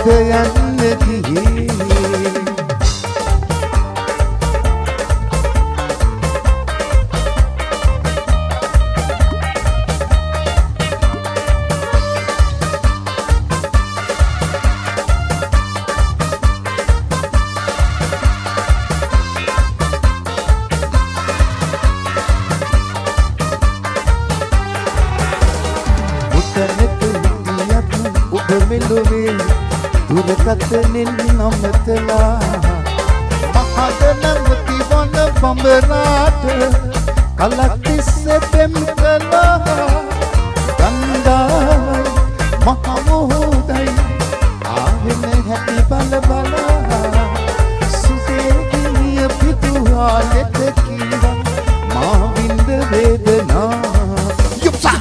යන්න ගියේ මෙලොවේ දුරකථනෙන් නමතලා මහදනම තිබන බඹරාට කලක් තිස්සේ පෙම් කළා ගන්ධායි මහ මොහොතයි ආවෙන හැටි බල බලා සුසේ ගිනිය පිටුවාලෙට කීවා මා විඳ වේදනා යුප්සා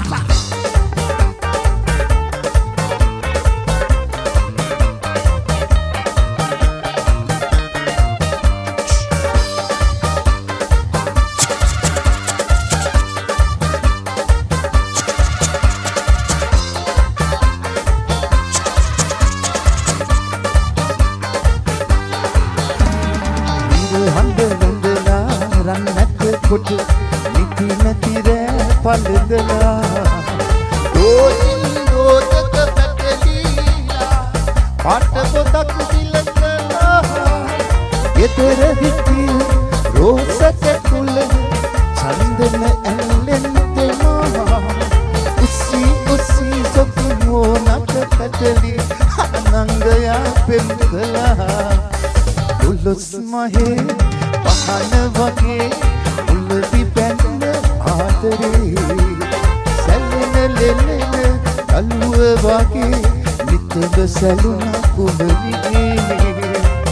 කොට නිති නැති රෑ පළදලා රෝජින් රෝදක පැටලීලා පාට පොතක් දිලකලා ගෙදර හිටි රෝසක කුල චන්දන ඇල්ලෙන් දෙමා උසි උසි සොකුනෝ නට පැටලි අනංගයා පෙම් කළා උලුස් මහේ පහන වගේ උල්ලි පැන්න ආදරේ සැලෙන ලෙලෙන කලුව වගේ නිතර සැලුණ කුඹරිගේ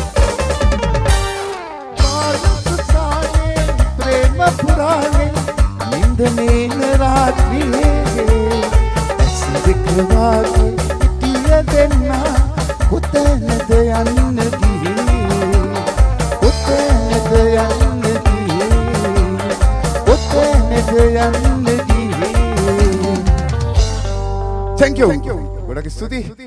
පාරසුසානේ ප්‍රේම පුරානේ නින්දනේන රාත්‍රියේ ඇස් දෙක වගේ පිටිය දෙන්නා කොතැනද යන්න ගියේ කොතැනද යන්න Thank you. Gොඩක් ස්තුතියි.